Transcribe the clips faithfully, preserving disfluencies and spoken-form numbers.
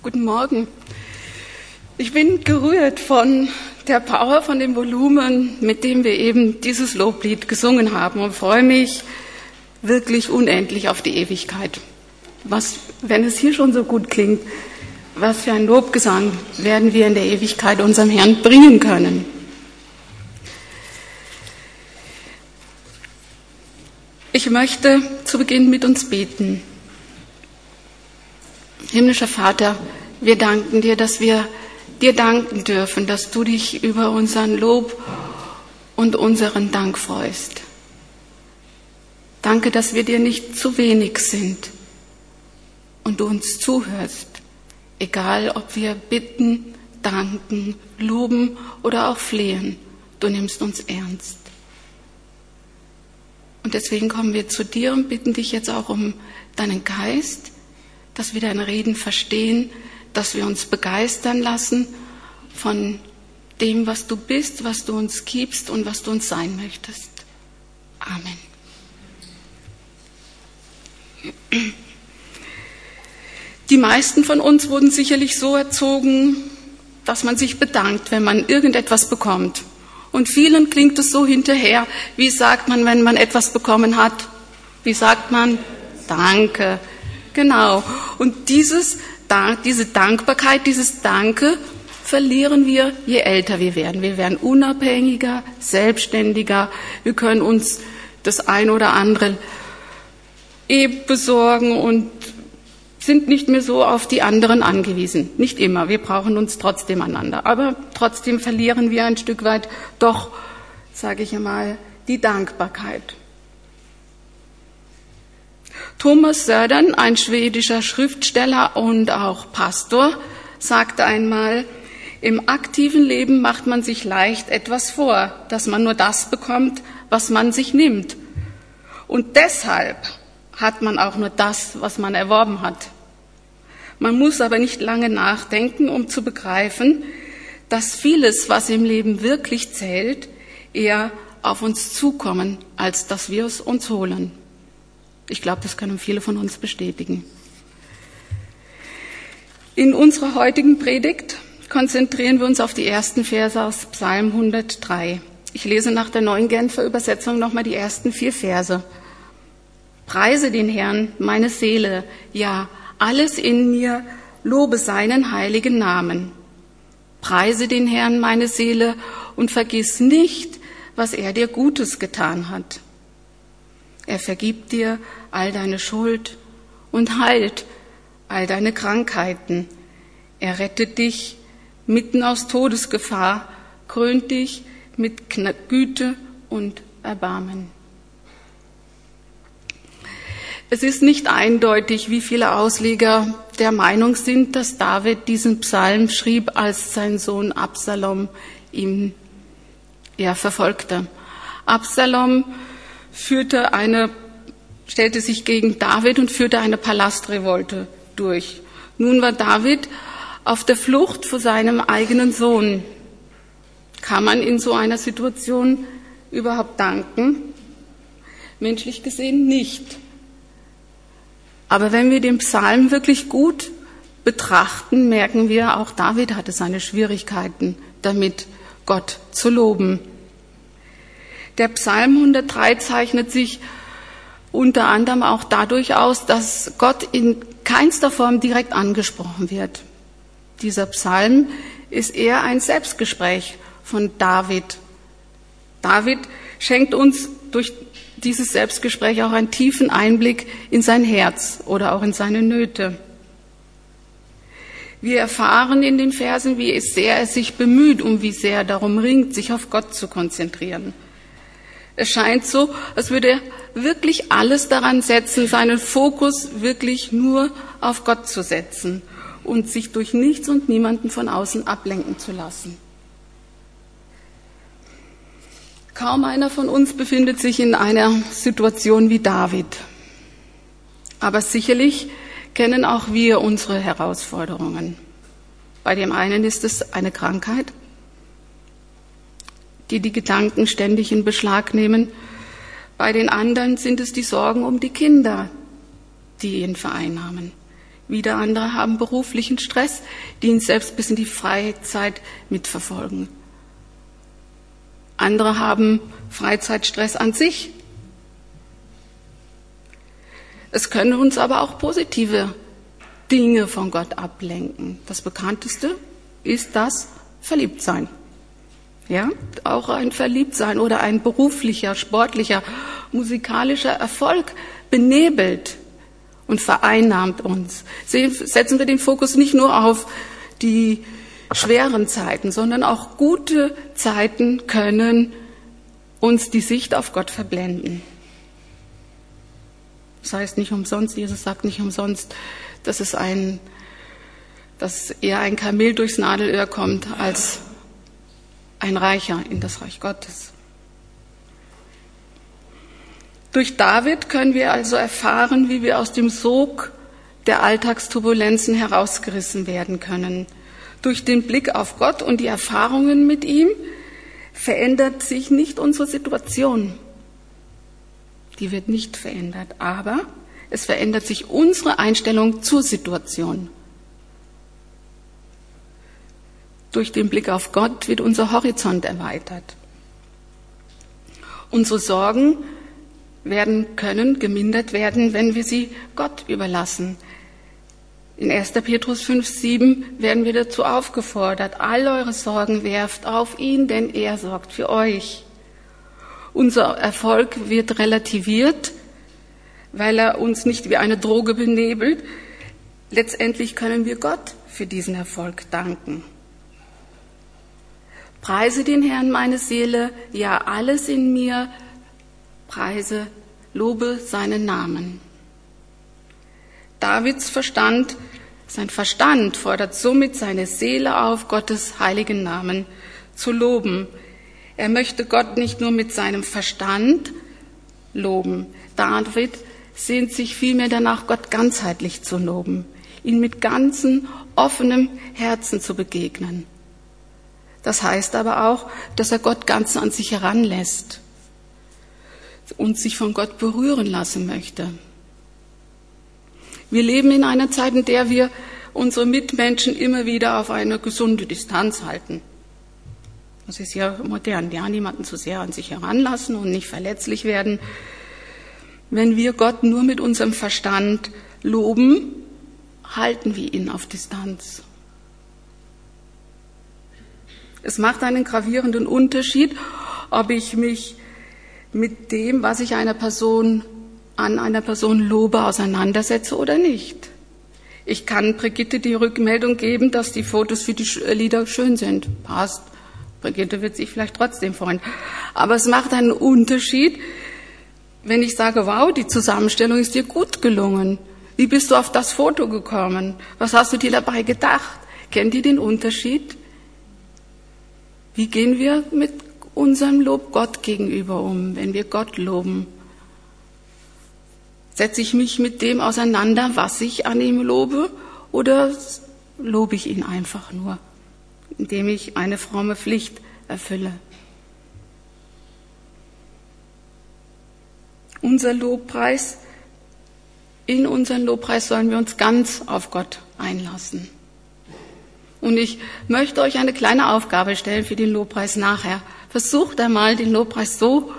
Guten Morgen. Ich bin gerührt von der Power, von dem Volumen, mit dem wir eben dieses Loblied gesungen haben und freue mich wirklich unendlich auf die Ewigkeit. Was, wenn es hier schon so gut klingt, was für ein Lobgesang werden wir in der Ewigkeit unserem Herrn bringen können. Ich möchte zu Beginn mit uns beten. Himmlischer Vater, wir danken dir, dass wir dir danken dürfen, dass du dich über unseren Lob und unseren Dank freust. Danke, dass wir dir nicht zu wenig sind und du uns zuhörst, egal ob wir bitten, danken, loben oder auch flehen. Du nimmst uns ernst. Und deswegen kommen wir zu dir und bitten dich jetzt auch um deinen Geist, dass wir dein Reden verstehen, dass wir uns begeistern lassen von dem, was du bist, was du uns gibst und was du uns sein möchtest. Amen. Die meisten von uns wurden sicherlich so erzogen, dass man sich bedankt, wenn man irgendetwas bekommt. Und vielen klingt es so hinterher. Wie sagt man, wenn man etwas bekommen hat? Wie sagt man? Danke. Genau. Und dieses, diese Dankbarkeit, dieses Danke verlieren wir, je älter wir werden. Wir werden unabhängiger, selbstständiger. Wir können uns das ein oder andere eh besorgen und sind nicht mehr so auf die anderen angewiesen. Nicht immer, wir brauchen uns trotzdem einander. Aber trotzdem verlieren wir ein Stück weit doch, sage ich einmal, die Dankbarkeit. Thomas Södern, ein schwedischer Schriftsteller und auch Pastor, sagte einmal, im aktiven Leben macht man sich leicht etwas vor, dass man nur das bekommt, was man sich nimmt. Und deshalb hat man auch nur das, was man erworben hat. Man muss aber nicht lange nachdenken, um zu begreifen, dass vieles, was im Leben wirklich zählt, eher auf uns zukommen, als dass wir es uns holen. Ich glaube, das können viele von uns bestätigen. In unserer heutigen Predigt konzentrieren wir uns auf die ersten Verse aus Psalm hundertdrei. Ich lese nach der Neuen Genfer Übersetzung nochmal die ersten vier Verse. Preise den Herrn, meine Seele, ja, alles in mir, lobe seinen heiligen Namen. Preise den Herrn, meine Seele, und vergiss nicht, was er dir Gutes getan hat. Er vergibt dir all deine Schuld und heilt all deine Krankheiten. Er rettet dich mitten aus Todesgefahr, krönt dich mit Güte und Erbarmen. Es ist nicht eindeutig, wie viele Ausleger der Meinung sind, dass David diesen Psalm schrieb, als sein Sohn Absalom ihn ja, verfolgte. Absalom führte eine, stellte sich gegen David und führte eine Palastrevolte durch. Nun war David auf der Flucht vor seinem eigenen Sohn. Kann man in so einer Situation überhaupt danken? Menschlich gesehen nicht. Aber wenn wir den Psalm wirklich gut betrachten, merken wir, auch David hatte seine Schwierigkeiten damit, Gott zu loben. Der Psalm hundertdrei zeichnet sich unter anderem auch dadurch aus, dass Gott in keinster Form direkt angesprochen wird. Dieser Psalm ist eher ein Selbstgespräch von David. David schenkt uns durch dieses Selbstgespräch auch einen tiefen Einblick in sein Herz oder auch in seine Nöte. Wir erfahren in den Versen, wie sehr er sich bemüht und wie sehr er darum ringt, sich auf Gott zu konzentrieren. Es scheint so, als würde er wirklich alles daran setzen, seinen Fokus wirklich nur auf Gott zu setzen und sich durch nichts und niemanden von außen ablenken zu lassen. Kaum einer von uns befindet sich in einer Situation wie David. Aber sicherlich kennen auch wir unsere Herausforderungen. Bei dem einen ist es eine Krankheit, die die Gedanken ständig in Beschlag nehmen. Bei den anderen sind es die Sorgen um die Kinder, die ihn vereinnahmen. Wieder andere haben beruflichen Stress, die ihn selbst bis in die Freizeit mitverfolgen. Andere haben Freizeitstress an sich. Es können uns aber auch positive Dinge von Gott ablenken. Das bekannteste ist das Verliebtsein. Ja, auch ein Verliebtsein oder ein beruflicher, sportlicher, musikalischer Erfolg benebelt und vereinnahmt uns. Setzen wir den Fokus nicht nur auf die schweren Zeiten, sondern auch gute Zeiten können uns die Sicht auf Gott verblenden. Das heißt nicht umsonst, Jesus sagt nicht umsonst, dass es ein, dass eher ein Kamel durchs Nadelöhr kommt als ein Reicher in das Reich Gottes. Durch David können wir also erfahren, wie wir aus dem Sog der Alltagsturbulenzen herausgerissen werden können. Durch den Blick auf Gott und die Erfahrungen mit ihm verändert sich nicht unsere Situation. Die wird nicht verändert, aber es verändert sich unsere Einstellung zur Situation. Durch den Blick auf Gott wird unser Horizont erweitert. Unsere Sorgen werden können gemindert werden, wenn wir sie Gott überlassen. In erster Petrus fünf, sieben werden wir dazu aufgefordert, all eure Sorgen werft auf ihn, denn er sorgt für euch. Unser Erfolg wird relativiert, weil er uns nicht wie eine Droge benebelt. Letztendlich können wir Gott für diesen Erfolg danken. Preise den Herrn, meine Seele, ja alles in mir, preise, lobe seinen Namen. Davids Verstand, sein Verstand fordert somit seine Seele auf, Gottes heiligen Namen zu loben. Er möchte Gott nicht nur mit seinem Verstand loben. David sehnt sich vielmehr danach, Gott ganzheitlich zu loben, ihn mit ganzem, offenem Herzen zu begegnen. Das heißt aber auch, dass er Gott ganz an sich heranlässt und sich von Gott berühren lassen möchte. Wir leben in einer Zeit, in der wir unsere Mitmenschen immer wieder auf eine gesunde Distanz halten. Das ist ja modern, ja, niemanden zu sehr an sich heranlassen und nicht verletzlich werden. Wenn wir Gott nur mit unserem Verstand loben, halten wir ihn auf Distanz. Es macht einen gravierenden Unterschied, ob ich mich mit dem, was ich einer Person, an einer Person lobe, auseinandersetze oder nicht. Ich kann Brigitte die Rückmeldung geben, dass die Fotos für die Lieder schön sind. Passt. Brigitte wird sich vielleicht trotzdem freuen. Aber es macht einen Unterschied, wenn ich sage, wow, die Zusammenstellung ist dir gut gelungen. Wie bist du auf das Foto gekommen? Was hast du dir dabei gedacht? Kennt ihr den Unterschied? Wie gehen wir mit unserem Lob Gott gegenüber um, wenn wir Gott loben? Setze ich mich mit dem auseinander, was ich an ihm lobe, oder lobe ich ihn einfach nur, indem ich eine fromme Pflicht erfülle? Unser Lobpreis, in unseren Lobpreis sollen wir uns ganz auf Gott einlassen. Und ich möchte euch eine kleine Aufgabe stellen für den Lobpreis nachher. Versucht einmal, den Lobpreis so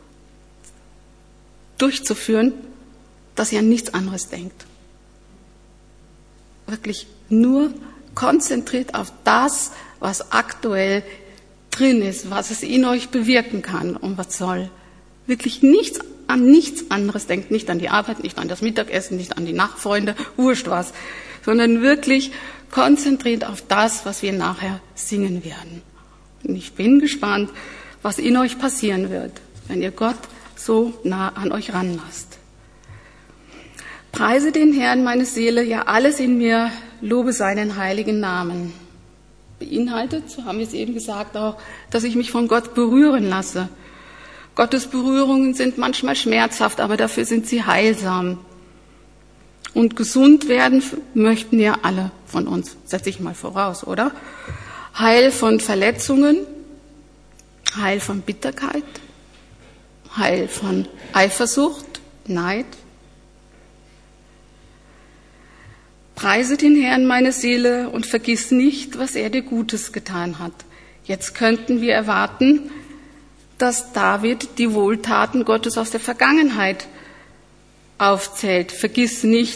durchzuführen, dass ihr an nichts anderes denkt. Wirklich nur konzentriert auf das, was aktuell drin ist, was es in euch bewirken kann und was soll. Wirklich nichts an nichts anderes denkt, nicht an die Arbeit, nicht an das Mittagessen, nicht an die Nachtfreunde, wurscht was, sondern wirklich konzentriert auf das, was wir nachher singen werden. Und ich bin gespannt, was in euch passieren wird, wenn ihr Gott so nah an euch ranlasst. Preise den Herrn, meine Seele, ja alles in mir, lobe seinen heiligen Namen. Beinhaltet, so haben wir es eben gesagt auch, dass ich mich von Gott berühren lasse. Gottes Berührungen sind manchmal schmerzhaft, aber dafür sind sie heilsam. Und gesund werden möchten ja alle von uns, setze ich mal voraus, oder? Heil von Verletzungen, Heil von Bitterkeit, Heil von Eifersucht, Neid. Preise den Herrn, meine Seele, und vergiss nicht, was er dir Gutes getan hat. Jetzt könnten wir erwarten, dass David die Wohltaten Gottes aus der Vergangenheit aufzählt. Vergiss nicht,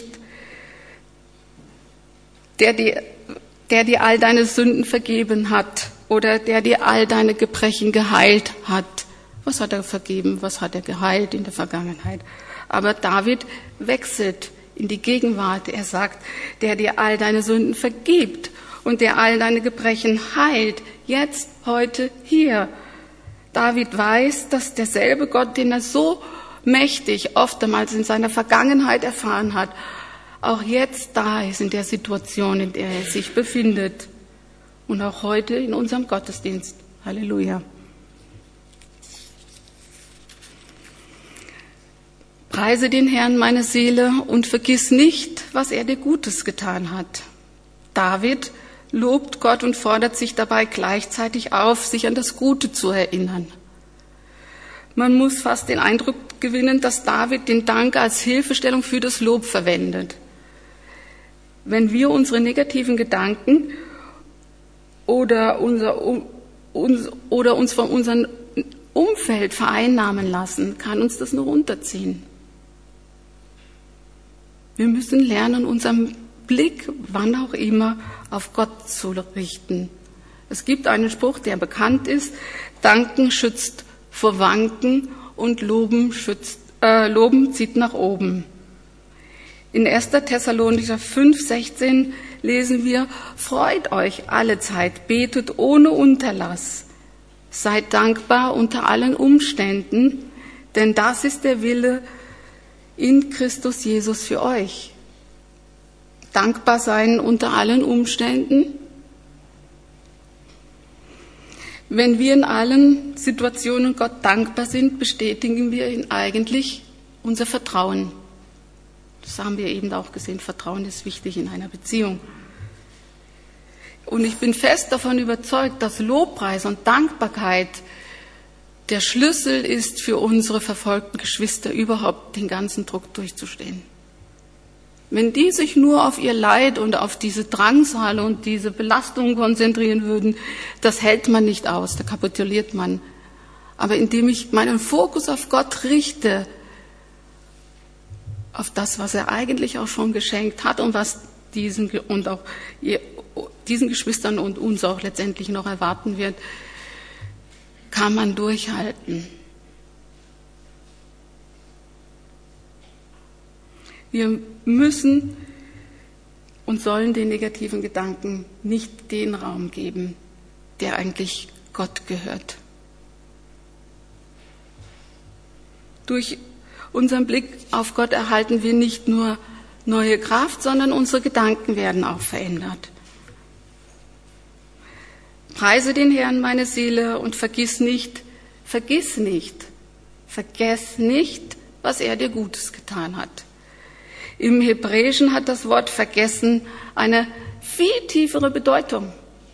der dir, der dir all deine Sünden vergeben hat oder der dir all deine Gebrechen geheilt hat. Was hat er vergeben? Was hat er geheilt in der Vergangenheit? Aber David wechselt in die Gegenwart. Er sagt, der dir all deine Sünden vergibt und der all deine Gebrechen heilt. Jetzt, heute, hier. David weiß, dass derselbe Gott, den er so mächtig oftmals in seiner Vergangenheit erfahren hat, auch jetzt da ist in der Situation, in der er sich befindet. Und auch heute in unserem Gottesdienst. Halleluja. Preise den Herrn, meine Seele, und vergiss nicht, was er dir Gutes getan hat. David lobt Gott und fordert sich dabei gleichzeitig auf, sich an das Gute zu erinnern. Man muss fast den Eindruck gewinnen, dass David den Dank als Hilfestellung für das Lob verwendet. Wenn wir unsere negativen Gedanken oder, unser, uns, oder uns von unserem Umfeld vereinnahmen lassen, kann uns das nur runterziehen. Wir müssen lernen, unseren Blick, wann auch immer, auf Gott zu richten. Es gibt einen Spruch, der bekannt ist: Danken schützt vor Wanken und Loben, schützt, äh, Loben zieht nach oben. In erster Thessalonicher fünf sechzehn lesen wir: Freut euch alle Zeit, betet ohne Unterlass, seid dankbar unter allen Umständen, denn das ist der Wille in Christus Jesus für euch. Dankbar sein unter allen Umständen. Wenn wir in allen Situationen Gott dankbar sind, bestätigen wir ihn eigentlich unser Vertrauen. Das haben wir eben auch gesehen. Vertrauen ist wichtig in einer Beziehung. Und ich bin fest davon überzeugt, dass Lobpreis und Dankbarkeit der Schlüssel ist für unsere verfolgten Geschwister, überhaupt den ganzen Druck durchzustehen. Wenn die sich nur auf ihr Leid und auf diese Drangsal und diese Belastungen konzentrieren würden, das hält man nicht aus, da kapituliert man. Aber indem ich meinen Fokus auf Gott richte, auf das, was er eigentlich auch schon geschenkt hat und was diesen und auch diesen Geschwistern und uns auch letztendlich noch erwarten wird, kann man durchhalten. Wir müssen und sollen den negativen Gedanken nicht den Raum geben, der eigentlich Gott gehört. Durch unseren Blick auf Gott erhalten wir nicht nur neue Kraft, sondern unsere Gedanken werden auch verändert. Preise den Herrn, meine Seele, und vergiss nicht, vergiss nicht, vergess nicht, was er dir Gutes getan hat. Im Hebräischen hat das Wort vergessen eine viel tiefere Bedeutung.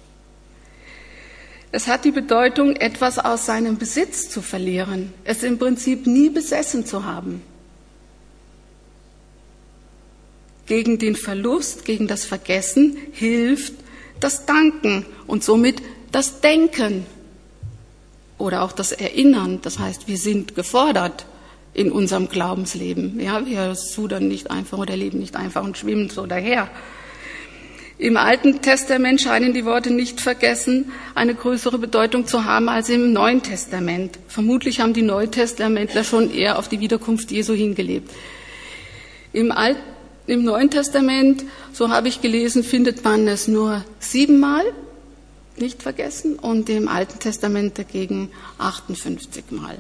Es hat die Bedeutung, etwas aus seinem Besitz zu verlieren, es im Prinzip nie besessen zu haben. Gegen den Verlust, gegen das Vergessen hilft das Danken und somit das Denken oder auch das Erinnern. Das heißt, wir sind gefordert in unserem Glaubensleben. Ja, wir sudern nicht einfach oder leben nicht einfach und schwimmen so daher. Im Alten Testament scheinen die Worte nicht vergessen eine größere Bedeutung zu haben als im Neuen Testament. Vermutlich haben die Neutestamentler schon eher auf die Wiederkunft Jesu hingelebt. Im, Alt, im Neuen Testament, so habe ich gelesen, findet man es nur siebenmal, nicht vergessen, und im Alten Testament dagegen achtundfünfzig Mal.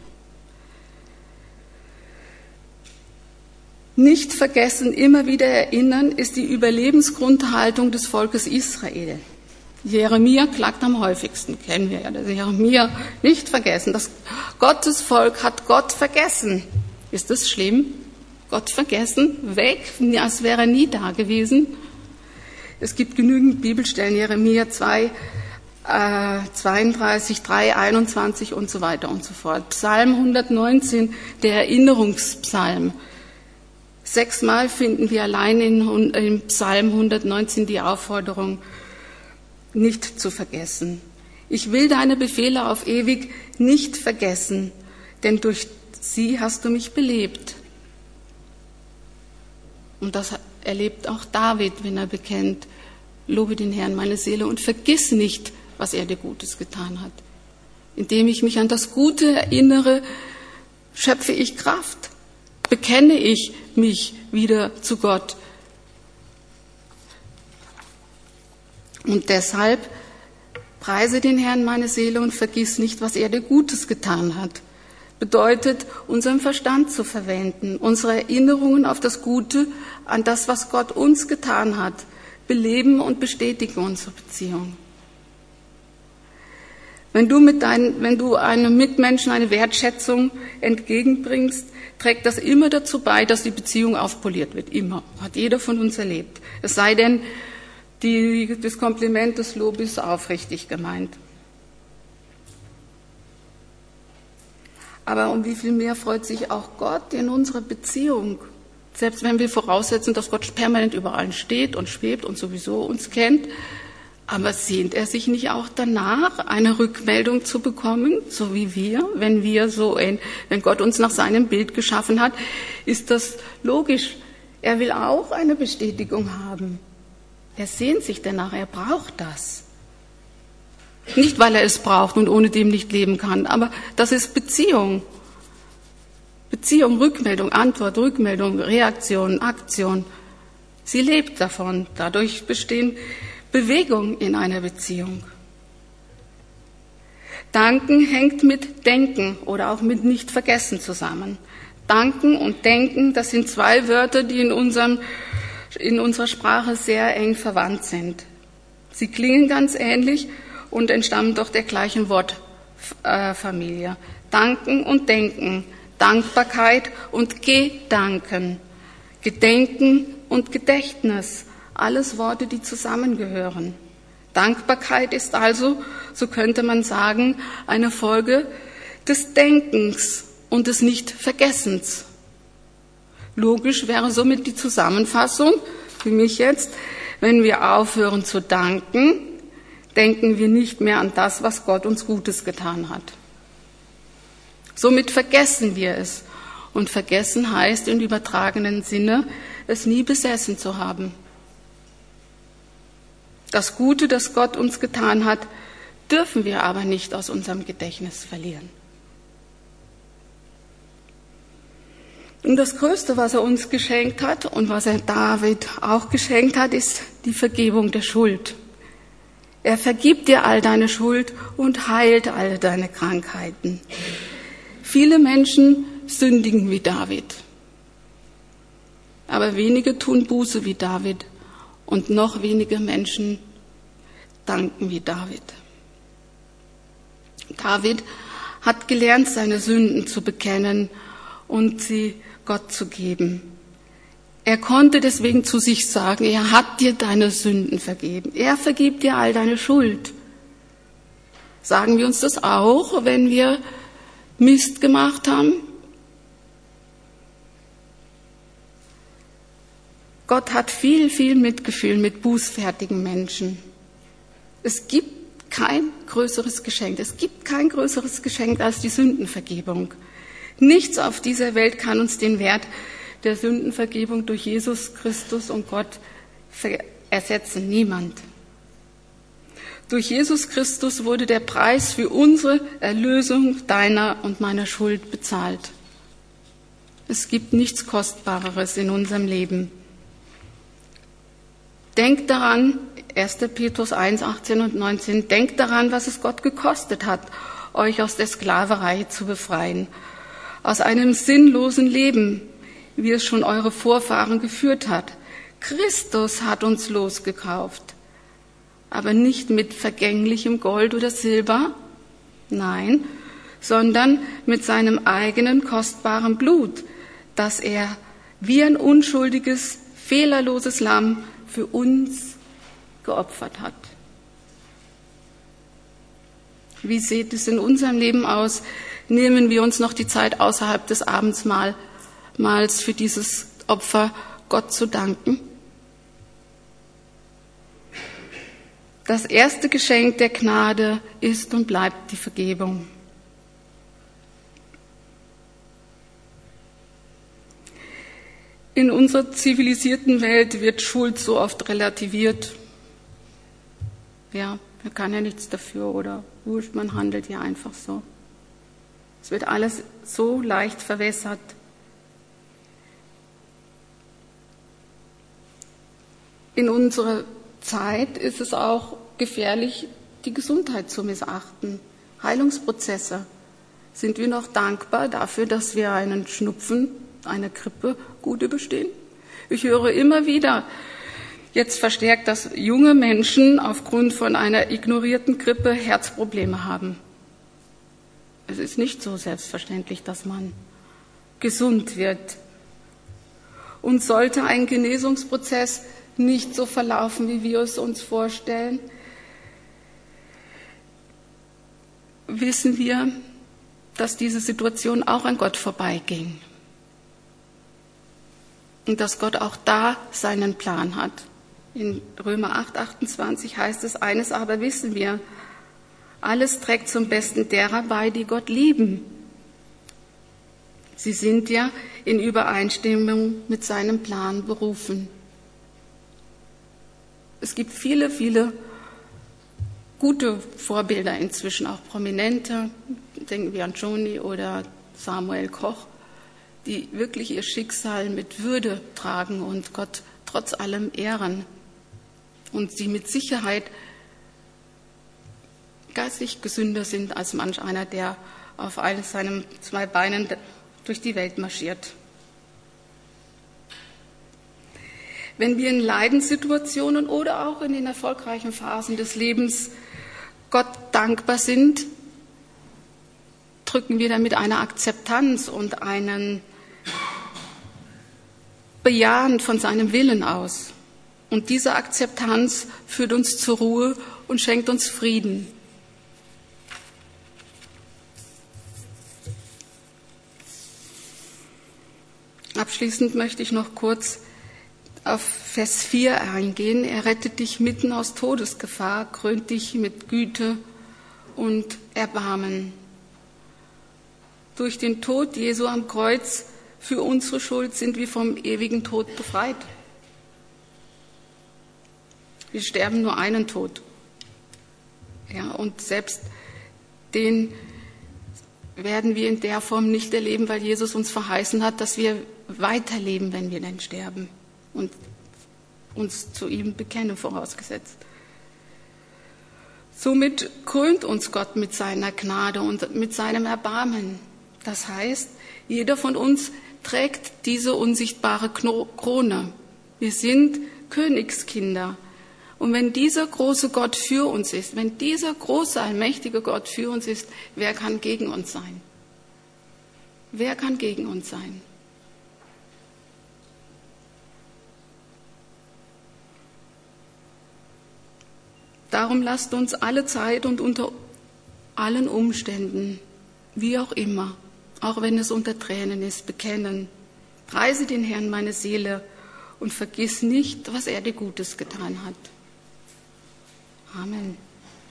Nicht vergessen, immer wieder erinnern, ist die Überlebensgrundhaltung des Volkes Israel. Jeremia klagt am häufigsten, kennen wir ja, das Jeremia, nicht vergessen. Das Gottesvolk hat Gott vergessen. Ist das schlimm? Gott vergessen, weg, als wäre er nie da gewesen. Es gibt genügend Bibelstellen, Jeremia zwei, äh, zweiunddreißig, drei, einundzwanzig und so weiter und so fort. Psalm hundertneunzehn, der Erinnerungspsalm. Sechsmal finden wir allein in, in Psalm hundertneunzehn die Aufforderung, nicht zu vergessen. Ich will deine Befehle auf ewig nicht vergessen, denn durch sie hast du mich belebt. Und das erlebt auch David, wenn er bekennt, lobe den Herrn, meine Seele, und vergiss nicht, was er dir Gutes getan hat. Indem ich mich an das Gute erinnere, schöpfe ich Kraft, bekenne ich mich wieder zu Gott. Und deshalb preise den Herrn, meine Seele, und vergiss nicht, was er dir Gutes getan hat. Bedeutet, unseren Verstand zu verwenden, unsere Erinnerungen auf das Gute, an das, was Gott uns getan hat, beleben und bestätigen unsere Beziehung. Wenn du, mit deinen, wenn du einem Mitmenschen eine Wertschätzung entgegenbringst, trägt das immer dazu bei, dass die Beziehung aufpoliert wird. Immer. Hat jeder von uns erlebt. Es sei denn, die, das Kompliment des Lobes ist aufrichtig gemeint. Aber um wie viel mehr freut sich auch Gott in unserer Beziehung? Selbst wenn wir voraussetzen, dass Gott permanent überall steht und schwebt und sowieso uns kennt, aber sehnt er sich nicht auch danach, eine Rückmeldung zu bekommen, so wie wir, wenn wir so, in, wenn Gott uns nach seinem Bild geschaffen hat, ist das logisch. Er will auch eine Bestätigung haben. Er sehnt sich danach, er braucht das. Nicht, weil er es braucht und ohne dem nicht leben kann, aber das ist Beziehung. Beziehung, Rückmeldung, Antwort, Rückmeldung, Reaktion, Aktion. Sie lebt davon. Dadurch bestehen Bewegung in einer Beziehung. Danken hängt mit Denken oder auch mit Nicht-Vergessen zusammen. Danken und Denken, das sind zwei Wörter, die in, unserem, in unserer Sprache sehr eng verwandt sind. Sie klingen ganz ähnlich und entstammen doch der gleichen Wortfamilie. Danken und Denken, Dankbarkeit und Gedanken, Gedenken und Gedächtnis, alles Worte, die zusammengehören. Dankbarkeit ist also, so könnte man sagen, eine Folge des Denkens und des Nicht-Vergessens. Logisch wäre somit die Zusammenfassung, für mich jetzt, wenn wir aufhören zu danken, denken wir nicht mehr an das, was Gott uns Gutes getan hat. Somit vergessen wir es. Und vergessen heißt im übertragenen Sinne, es nie besessen zu haben. Das Gute, das Gott uns getan hat, dürfen wir aber nicht aus unserem Gedächtnis verlieren. Und das Größte, was er uns geschenkt hat und was er David auch geschenkt hat, ist die Vergebung der Schuld. Er vergibt dir all deine Schuld und heilt all deine Krankheiten. Viele Menschen sündigen wie David, aber wenige tun Buße wie David und noch weniger Menschen danken wie David. David hat gelernt, seine Sünden zu bekennen und sie Gott zu geben. Er konnte deswegen zu sich sagen, er hat dir deine Sünden vergeben. Er vergibt dir all deine Schuld. Sagen wir uns das auch, wenn wir Mist gemacht haben? Gott hat viel, viel Mitgefühl mit bußfertigen Menschen. Es gibt kein größeres Geschenk. Es gibt kein größeres Geschenk als die Sündenvergebung. Nichts auf dieser Welt kann uns den Wert der Sündenvergebung durch Jesus Christus und Gott ersetzen. Niemand. Durch Jesus Christus wurde der Preis für unsere Erlösung, deiner und meiner Schuld bezahlt. Es gibt nichts Kostbareres in unserem Leben. Denkt daran, erster Petrus eins, achtzehn und neunzehn, denkt daran, was es Gott gekostet hat, euch aus der Sklaverei zu befreien, aus einem sinnlosen Leben, wie es schon eure Vorfahren geführt hat. Christus hat uns losgekauft, aber nicht mit vergänglichem Gold oder Silber, nein, sondern mit seinem eigenen kostbaren Blut, das er wie ein unschuldiges, fehlerloses Lamm für uns geopfert hat. Wie sieht es in unserem Leben aus? Nehmen wir uns noch die Zeit außerhalb des Abendmahls für dieses Opfer Gott zu danken? Das erste Geschenk der Gnade ist und bleibt die Vergebung. In unserer zivilisierten Welt wird Schuld so oft relativiert. Ja, man kann ja nichts dafür oder wurscht, man handelt ja einfach so. Es wird alles so leicht verwässert. In unserer Zeit ist es auch gefährlich, die Gesundheit zu missachten. Heilungsprozesse. Sind wir noch dankbar dafür, dass wir einen Schnupfen, eine Grippe gut überstehen? Ich höre immer wieder, jetzt verstärkt, dass junge Menschen aufgrund von einer ignorierten Grippe Herzprobleme haben. Es ist nicht so selbstverständlich, dass man gesund wird. Und sollte ein Genesungsprozess nicht so verlaufen, wie wir es uns vorstellen, wissen wir, dass diese Situation auch an Gott vorbeiging. Und dass Gott auch da seinen Plan hat. In Römer acht, achtundzwanzig heißt es, eines aber wissen wir, alles trägt zum Besten derer bei, die Gott lieben. Sie sind ja in Übereinstimmung mit seinem Plan berufen. Es gibt viele, viele gute Vorbilder inzwischen, auch Prominente, denken wir an Joni oder Samuel Koch, die wirklich ihr Schicksal mit Würde tragen und Gott trotz allem ehren und sie mit Sicherheit geistig gesünder sind als manch einer, der auf eines seinen zwei Beinen durch die Welt marschiert. Wenn wir in Leidenssituationen oder auch in den erfolgreichen Phasen des Lebens Gott dankbar sind, drücken wir damit eine Akzeptanz und einen Bejahen von seinem Willen aus. Und diese Akzeptanz führt uns zur Ruhe und schenkt uns Frieden. Abschließend möchte ich noch kurz auf Vers vier eingehen. Er rettet dich mitten aus Todesgefahr, krönt dich mit Güte und Erbarmen. Durch den Tod Jesu am Kreuz für unsere Schuld sind wir vom ewigen Tod befreit. Wir sterben nur einen Tod. Ja, und selbst den werden wir in der Form nicht erleben, weil Jesus uns verheißen hat, dass wir weiterleben, wenn wir denn sterben und uns zu ihm bekennen, vorausgesetzt. Somit krönt uns Gott mit seiner Gnade und mit seinem Erbarmen. Das heißt, jeder von uns trägt diese unsichtbare Krone. Wir sind Königskinder. Und wenn dieser große Gott für uns ist, wenn dieser große, allmächtige Gott für uns ist, wer kann gegen uns sein? Wer kann gegen uns sein? Darum lasst uns alle Zeit und unter allen Umständen, wie auch immer, auch wenn es unter Tränen ist, bekennen. Preise den Herrn, meine Seele, und vergiss nicht, was er dir Gutes getan hat. Amen.